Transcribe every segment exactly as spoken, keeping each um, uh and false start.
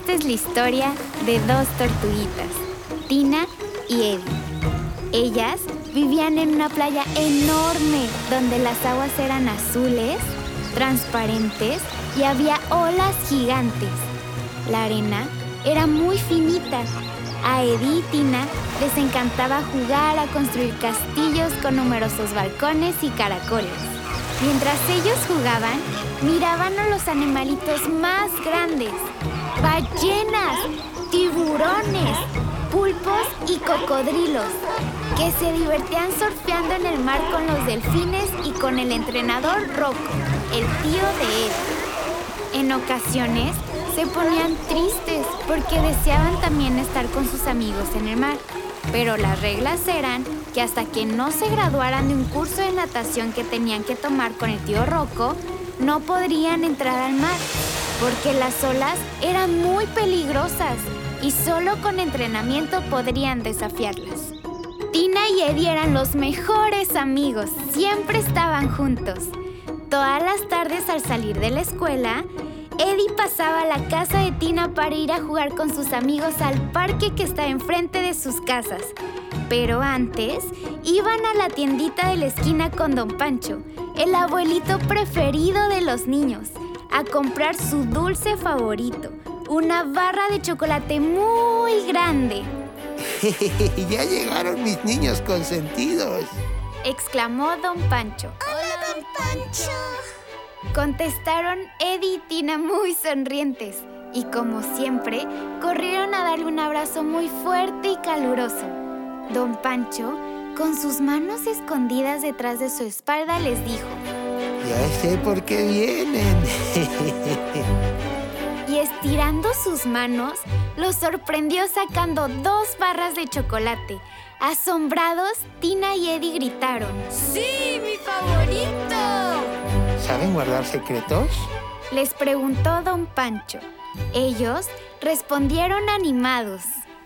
Esta es la historia de dos tortuguitas, Tina y Eddie. Ellas vivían en una playa enorme donde las aguas eran azules, transparentes y había olas gigantes. La arena era muy finita. A Eddie y Tina les encantaba jugar a construir castillos con numerosos balcones y caracoles. Mientras ellos jugaban, miraban a los animalitos más grandes: ballenas, tiburones, pulpos y cocodrilos, que se divertían surfeando en el mar con los delfines y con el entrenador Rocco, el tío de Eddie. En ocasiones se ponían tristes porque deseaban también estar con sus amigos en el mar, pero las reglas eran que hasta que no se graduaran de un curso de natación que tenían que tomar con el tío Rocco, no podrían entrar al mar, porque las olas eran muy peligrosas y solo con entrenamiento podrían desafiarlas. Tina y Eddie eran los mejores amigos, siempre estaban juntos. Todas las tardes al salir de la escuela, Eddie pasaba a la casa de Tina para ir a jugar con sus amigos al parque que está enfrente de sus casas. Pero antes, iban a la tiendita de la esquina con Don Pancho, el abuelito preferido de los niños, a comprar su dulce favorito, una barra de chocolate muy grande. ¡Ya llegaron mis niños consentidos!, exclamó Don Pancho. ¡Hola, Don Pancho! Contestaron Eddie y Tina muy sonrientes y, como siempre, corrieron a darle un abrazo muy fuerte y caluroso. Don Pancho, con sus manos escondidas detrás de su espalda, les dijo: Ya sé por qué vienen. Y estirando sus manos, los sorprendió sacando dos barras de chocolate. Asombrados, Tina y Eddie gritaron: ¡Sí, mi favorito! ¿Saben guardar secretos? Les preguntó Don Pancho. Ellos respondieron animados: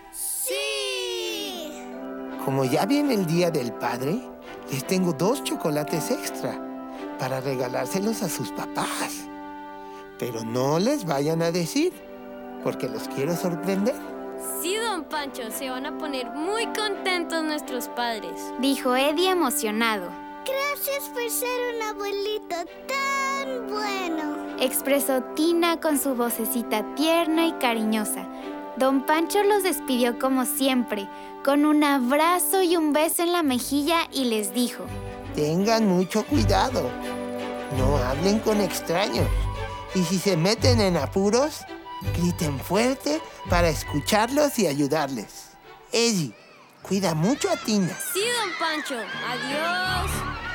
¡Sí! Como ya viene el Día del Padre, les tengo dos chocolates extra para regalárselos a sus papás. Pero no les vayan a decir, porque los quiero sorprender. Sí, Don Pancho, se van a poner muy contentos nuestros padres, dijo Eddie emocionado. Gracias por ser un abuelito tan bueno, expresó Tina con su vocecita tierna y cariñosa. Don Pancho los despidió como siempre, con un abrazo y un beso en la mejilla, y les dijo: Tengan mucho cuidado. No hablen con extraños. Y si se meten en apuros, griten fuerte para escucharlos y ayudarles. Eddie, cuida mucho a Tina. Sí, Don Pancho. Adiós.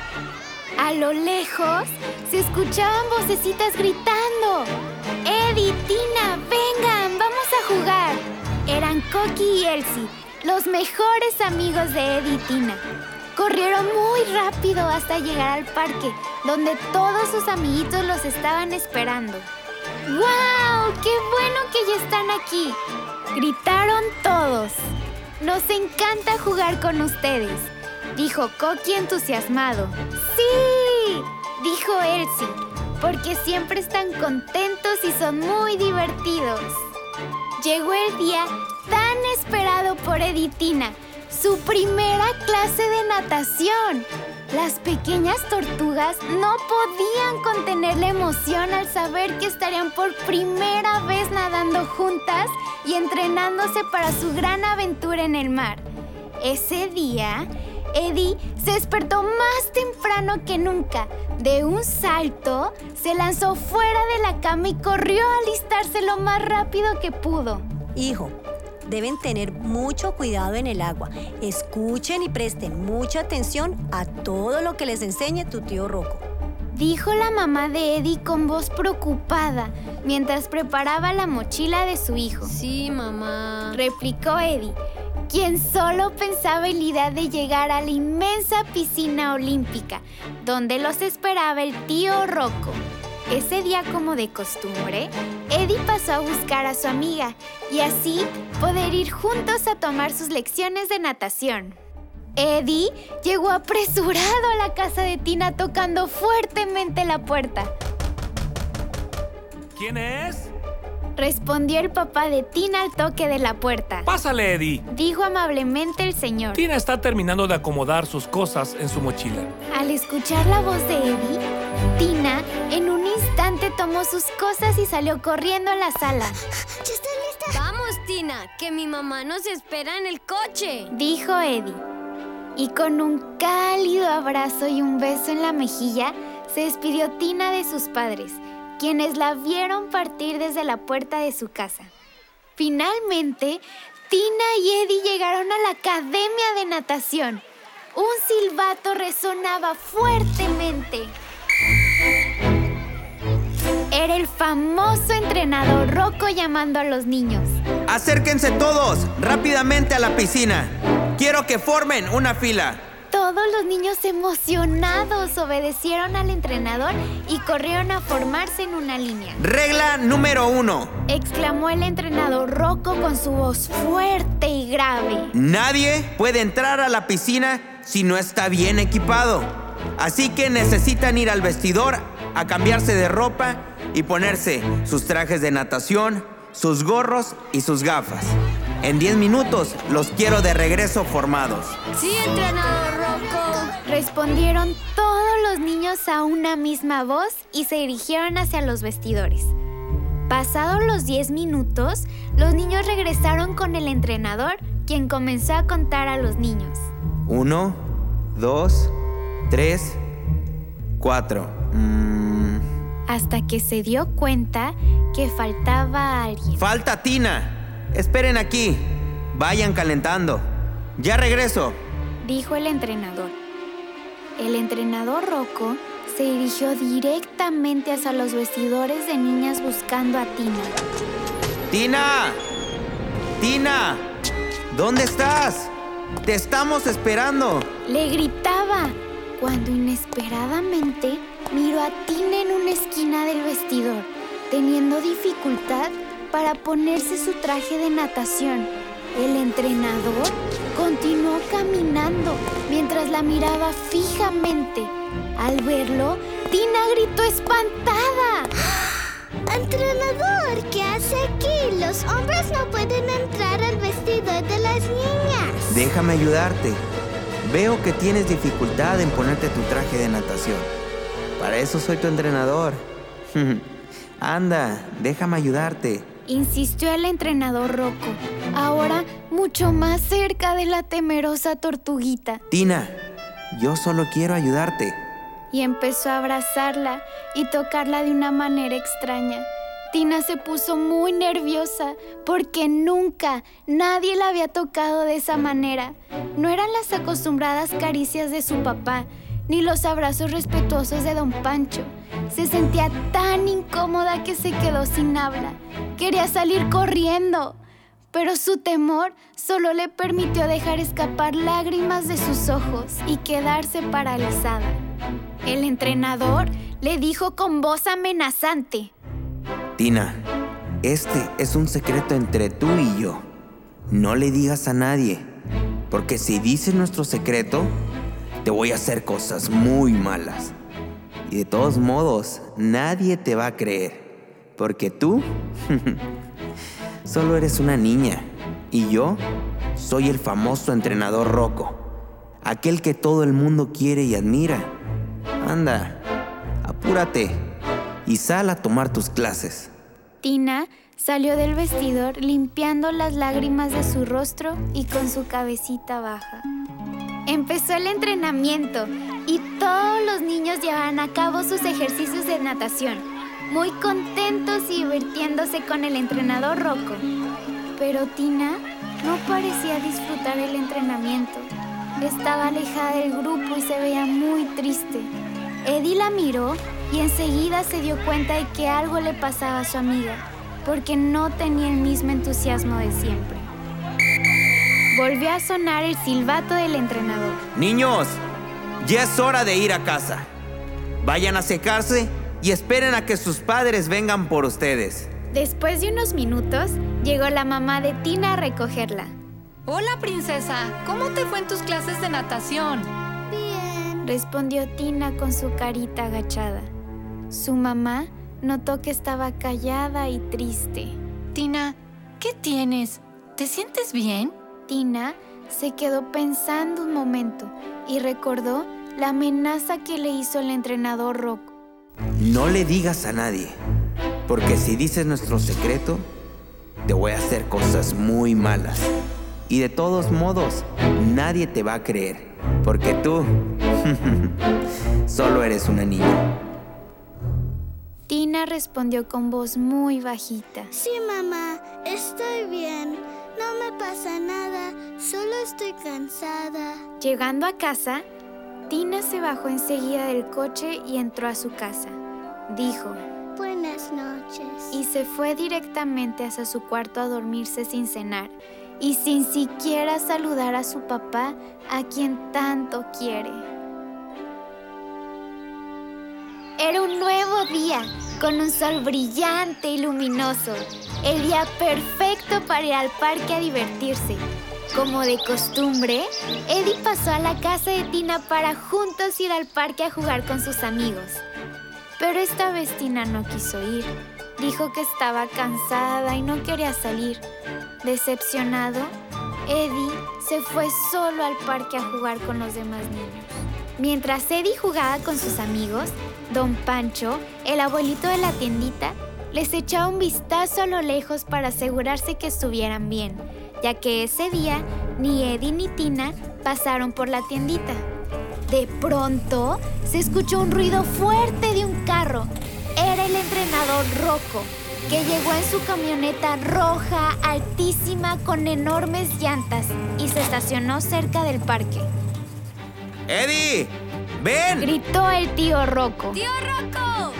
A lo lejos se escuchaban vocecitas gritando: Eddie, Tina, vengan, vamos a jugar. Eran Coqui y Elsie, los mejores amigos de Eddie y Tina. Corrieron muy rápido hasta llegar al parque, donde todos sus amiguitos los estaban esperando. ¡Guau! ¡Qué bueno que ya están aquí!, gritaron todos. Nos encanta jugar con ustedes, dijo Coqui entusiasmado. ¡Sí!, dijo Elsie, porque siempre están contentos y son muy divertidos. Llegó el día tan esperado por Eddie y Tina, su primera clase de natación. Las pequeñas tortugas no podían contener la emoción al saber que estarían por primera vez nadando juntas y entrenándose para su gran aventura en el mar. Ese día, Eddie se despertó más temprano que nunca. De un salto, se lanzó fuera de la cama y corrió a alistarse lo más rápido que pudo. Hijo, deben tener mucho cuidado en el agua. Escuchen y presten mucha atención a todo lo que les enseñe tu tío Rocco, dijo la mamá de Eddie con voz preocupada mientras preparaba la mochila de su hijo. Sí, mamá, replicó Eddie, quien solo pensaba en la idea de llegar a la inmensa piscina olímpica, donde los esperaba el tío Rocco. Ese día, como de costumbre, Eddie pasó a buscar a su amiga y así poder ir juntos a tomar sus lecciones de natación. Eddie llegó apresurado a la casa de Tina tocando fuertemente la puerta. ¿Quién es? respondió el papá de Tina al toque de la puerta. Pásale, Eddie. Dijo amablemente el señor. Tina está terminando de acomodar sus cosas en su mochila. Al escuchar la voz de Eddie, Tina en un instante tomó sus cosas y salió corriendo a la sala. ¿Ya estás lista? Vamos, Tina, que mi mamá nos espera en el coche. Dijo Eddie. Y con un cálido abrazo y un beso en la mejilla, se despidió Tina de sus padres, quienes la vieron partir desde la puerta de su casa. Finalmente, Tina y Eddie llegaron a la academia de natación. Un silbato resonaba fuertemente. Era el famoso entrenador Rocco llamando a los niños. Acérquense todos, rápidamente a la piscina. Quiero que formen una fila. Todos los niños emocionados obedecieron al entrenador y corrieron a formarse en una línea. Regla número uno. Exclamó el entrenador Rocco con su voz fuerte y grave. Nadie puede entrar a la piscina si no está bien equipado. Así que necesitan ir al vestidor a cambiarse de ropa y ponerse sus trajes de natación, sus gorros y sus gafas. En diez minutos los quiero de regreso formados. Sí, entrenador Rocco. Respondieron todos los niños a una misma voz y se dirigieron hacia los vestidores. Pasados los diez minutos, los niños regresaron con el entrenador, quien comenzó a contar a los niños. Uno, dos, tres, cuatro. Mm. Hasta que se dio cuenta que faltaba alguien. ¡Falta Tina! Esperen aquí. Vayan calentando. Ya regreso. Dijo el entrenador. El entrenador Rocco se dirigió directamente hacia los vestidores de niñas buscando a Tina. ¡Tina! ¡Tina! ¿Dónde estás? ¡Te estamos esperando! Le gritaba cuando inesperadamente miró a Tina en una esquina del vestidor, teniendo dificultad para ponerse su traje de natación. El entrenador continuó caminando mientras la miraba fijamente. Al verlo, Tina gritó espantada. Entrenador, ¿qué hace aquí? Los hombres no pueden entrar al vestidor de las niñas. Déjame ayudarte. Veo que tienes dificultad en ponerte tu traje de natación. Para eso soy tu entrenador. Anda, déjame ayudarte. Insistió el entrenador Rocco, ahora mucho más cerca de la temerosa tortuguita. Tina, yo solo quiero ayudarte. Y empezó a abrazarla y tocarla de una manera extraña. Tina se puso muy nerviosa porque nunca nadie la había tocado de esa manera. No eran las acostumbradas caricias de su papá, ni los abrazos respetuosos de don Pancho. Se sentía tan incómoda que se quedó sin habla. Quería salir corriendo, pero su temor solo le permitió dejar escapar lágrimas de sus ojos y quedarse paralizada. El entrenador le dijo con voz amenazante: Tina, este es un secreto entre tú y yo. No le digas a nadie, porque si dices nuestro secreto, te voy a hacer cosas muy malas. Y de todos modos, nadie te va a creer, porque tú solo eres una niña y yo soy el famoso entrenador Rocco, aquel que todo el mundo quiere y admira. Anda, apúrate y sal a tomar tus clases. Tina salió del vestidor limpiando las lágrimas de su rostro y con su cabecita baja. Empezó el entrenamiento y todos los niños llevaban a cabo sus ejercicios de natación, muy contentos y divirtiéndose con el entrenador Rocco. Pero Tina no parecía disfrutar el entrenamiento. Estaba alejada del grupo y se veía muy triste. Eddie la miró y enseguida se dio cuenta de que algo le pasaba a su amiga, porque no tenía el mismo entusiasmo de siempre. Volvió a sonar el silbato del entrenador. Niños, ya es hora de ir a casa. Vayan a secarse y esperen a que sus padres vengan por ustedes. Después de unos minutos, llegó la mamá de Tina a recogerla. Hola, princesa. ¿Cómo te fue en tus clases de natación? Bien. Respondió Tina con su carita agachada. Su mamá notó que estaba callada y triste. Tina, ¿qué tienes? ¿Te sientes bien? Tina se quedó pensando un momento y recordó la amenaza que le hizo el entrenador Rocco. No le digas a nadie, porque si dices nuestro secreto, te voy a hacer cosas muy malas. Y de todos modos, nadie te va a creer, porque tú solo eres una niña. Tina respondió con voz muy bajita. Sí, mamá, estoy bien. No me pasa nada, solo estoy cansada. Llegando a casa, Tina se bajó enseguida del coche y entró a su casa. Dijo, buenas noches. Y se fue directamente hacia su cuarto a dormirse sin cenar y sin siquiera saludar a su papá, a quien tanto quiere. Era un nuevo día, con un sol brillante y luminoso. El día perfecto para ir al parque a divertirse. Como de costumbre, Eddie pasó a la casa de Tina para juntos ir al parque a jugar con sus amigos. Pero esta vez Tina no quiso ir. Dijo que estaba cansada y no quería salir. Decepcionado, Eddie se fue solo al parque a jugar con los demás niños. Mientras Eddie jugaba con sus amigos, Don Pancho, el abuelito de la tiendita, les echaba un vistazo a lo lejos para asegurarse que estuvieran bien, ya que ese día ni Eddie ni Tina pasaron por la tiendita. De pronto, se escuchó un ruido fuerte de un carro. Era el entrenador Rocco, que llegó en su camioneta roja, altísima, con enormes llantas, y se estacionó cerca del parque. ¡Eddie! ¡Ven! Gritó el tío Rocco. ¡Tío Rocco!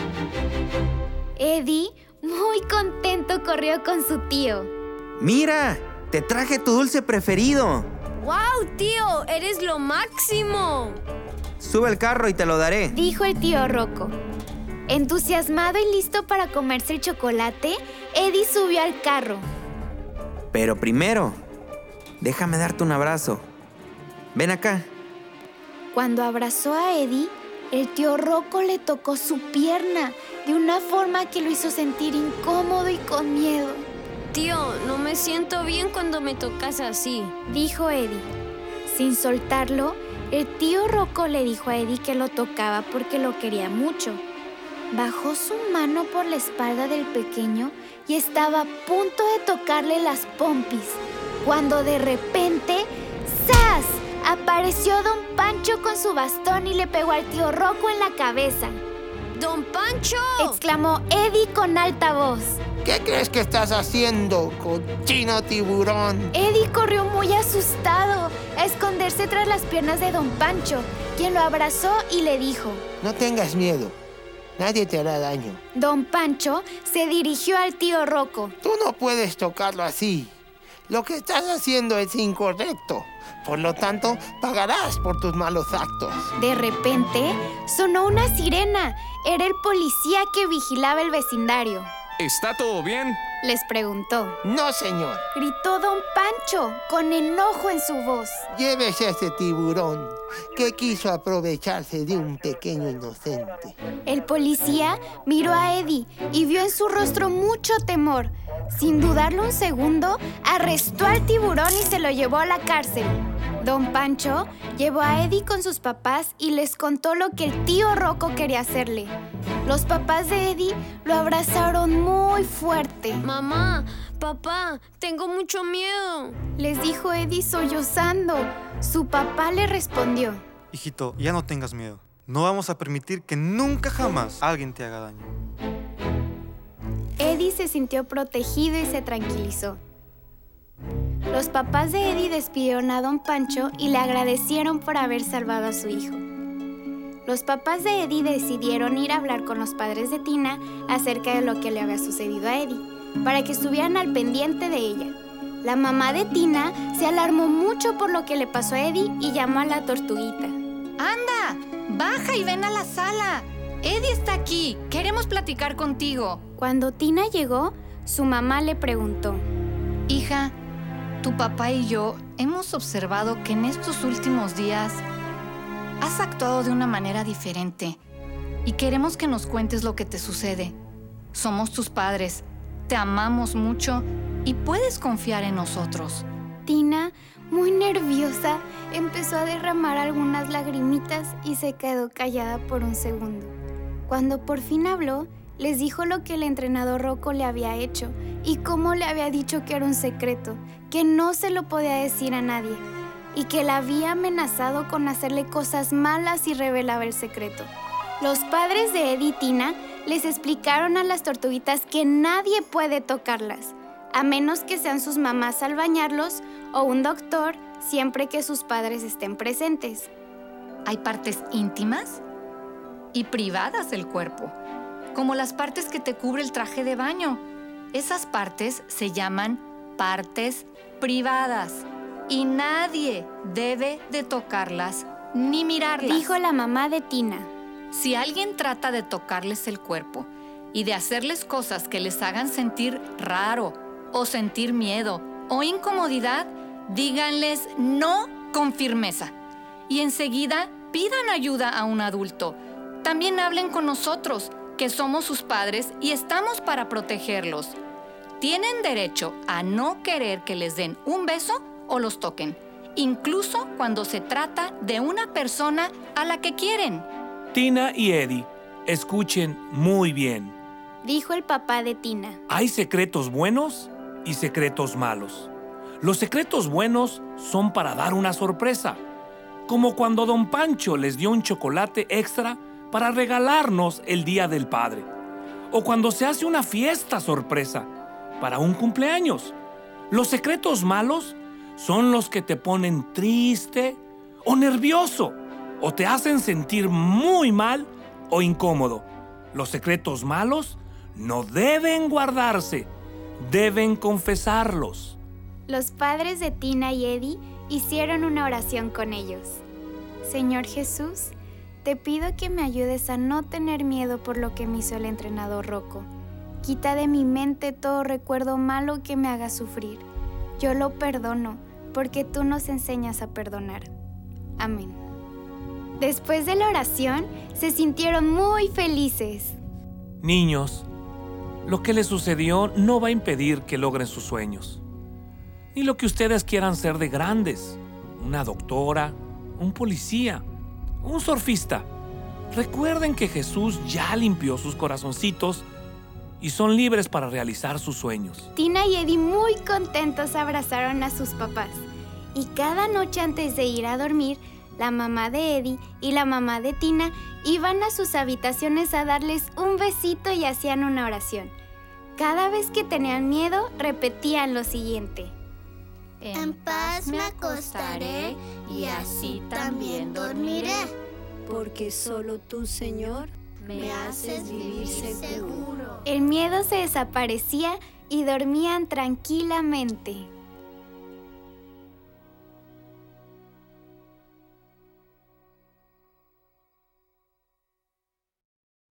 Eddie, muy contento, corrió con su tío. ¡Mira! ¡Te traje tu dulce preferido! ¡Wow, tío! ¡Eres lo máximo! Sube al carro y te lo daré. Dijo el tío Rocco. Entusiasmado y listo para comerse el chocolate, Eddie subió al carro. Pero primero, déjame darte un abrazo. Ven acá. Cuando abrazó a Eddie, el tío Rocco le tocó su pierna de una forma que lo hizo sentir incómodo y con miedo. Tío, no me siento bien cuando me tocas así, dijo Eddie. Sin soltarlo, el tío Rocco le dijo a Eddie que lo tocaba porque lo quería mucho. Bajó su mano por la espalda del pequeño y estaba a punto de tocarle las pompis, cuando de repente, ¡zas!, apareció Don Pancho con su bastón y le pegó al tío Rocco en la cabeza. ¡Don Pancho!, exclamó Eddie con alta voz. ¿Qué crees que estás haciendo, cochino tiburón? Eddie corrió muy asustado a esconderse tras las piernas de Don Pancho, quien lo abrazó y le dijo, no tengas miedo, nadie te hará daño. Don Pancho se dirigió al tío Rocco. Tú no puedes tocarlo así. Lo que estás haciendo es incorrecto. Por lo tanto, pagarás por tus malos actos. De repente, sonó una sirena. Era el policía que vigilaba el vecindario. ¿Está todo bien? Les preguntó. No, señor. Gritó Don Pancho, con enojo en su voz. Llévese a ese tiburón que quiso aprovecharse de un pequeño inocente. El policía miró a Eddie y vio en su rostro mucho temor. Sin dudarlo un segundo, arrestó al tiburón y se lo llevó a la cárcel. Don Pancho llevó a Eddie con sus papás y les contó lo que el tío Rocco quería hacerle. Los papás de Eddie lo abrazaron muy fuerte. Mamá, papá, tengo mucho miedo, les dijo Eddie sollozando. Su papá le respondió. Hijito, ya no tengas miedo. No vamos a permitir que nunca jamás alguien te haga daño. Eddie se sintió protegido y se tranquilizó. Los papás de Eddie despidieron a Don Pancho y le agradecieron por haber salvado a su hijo. Los papás de Eddie decidieron ir a hablar con los padres de Tina acerca de lo que le había sucedido a Eddie, para que estuvieran al pendiente de ella. La mamá de Tina se alarmó mucho por lo que le pasó a Eddie y llamó a la tortuguita. ¡Anda! ¡Baja y ven a la sala! Eddie está aquí. Queremos platicar contigo. Cuando Tina llegó, su mamá le preguntó. Hija, tu papá y yo hemos observado que en estos últimos días has actuado de una manera diferente y queremos que nos cuentes lo que te sucede. Somos tus padres. te amamos mucho y puedes confiar en nosotros. Tina, muy nerviosa, empezó a derramar algunas lagrimitas y se quedó callada por un segundo. Cuando por fin habló, les dijo lo que el entrenador Rocco le había hecho y cómo le había dicho que era un secreto, que no se lo podía decir a nadie y que la había amenazado con hacerle cosas malas si revelaba el secreto. Los padres de Eddie y Tina les explicaron a las tortuguitas que nadie puede tocarlas, a menos que sean sus mamás al bañarlos o un doctor siempre que sus padres estén presentes. Hay partes íntimas y privadas del cuerpo, como las partes que te cubre el traje de baño. Esas partes se llaman partes privadas y nadie debe de tocarlas ni mirarlas. Dijo la mamá de Tina. Si alguien trata de tocarles el cuerpo y de hacerles cosas que les hagan sentir raro o sentir miedo o incomodidad, díganles no con firmeza y enseguida pidan ayuda a un adulto. También hablen con nosotros, que somos sus padres y estamos para protegerlos. Tienen derecho a no querer que les den un beso o los toquen, incluso cuando se trata de una persona a la que quieren. Tina y Eddie, escuchen muy bien. Dijo el papá de Tina. Hay secretos buenos y secretos malos. Los secretos buenos son para dar una sorpresa, como cuando Don Pancho les dio un chocolate extra para regalarnos el Día del Padre, o cuando se hace una fiesta sorpresa para un cumpleaños. Los secretos malos son los que te ponen triste o nervioso, o te hacen sentir muy mal o incómodo. Los secretos malos no deben guardarse, deben confesarlos. Los padres de Tina y Eddie hicieron una oración con ellos. Señor Jesús, te pido que me ayudes a no tener miedo por lo que me hizo el entrenador Rocco. Quita de mi mente todo recuerdo malo que me haga sufrir. Yo lo perdono, porque tú nos enseñas a perdonar. Amén. Después de la oración, se sintieron muy felices. Niños, lo que les sucedió no va a impedir que logren sus sueños, ni lo que ustedes quieran ser de grandes. Una doctora, un policía, un surfista. Recuerden que Jesús ya limpió sus corazoncitos y son libres para realizar sus sueños. Tina y Eddie, muy contentos, abrazaron a sus papás. Y cada noche antes de ir a dormir, la mamá de Eddie y la mamá de Tina iban a sus habitaciones a darles un besito y hacían una oración. Cada vez que tenían miedo, repetían lo siguiente. En paz me acostaré y así también dormiré. Porque solo tú, Señor, me haces vivir seguro. El miedo se desaparecía y dormían tranquilamente.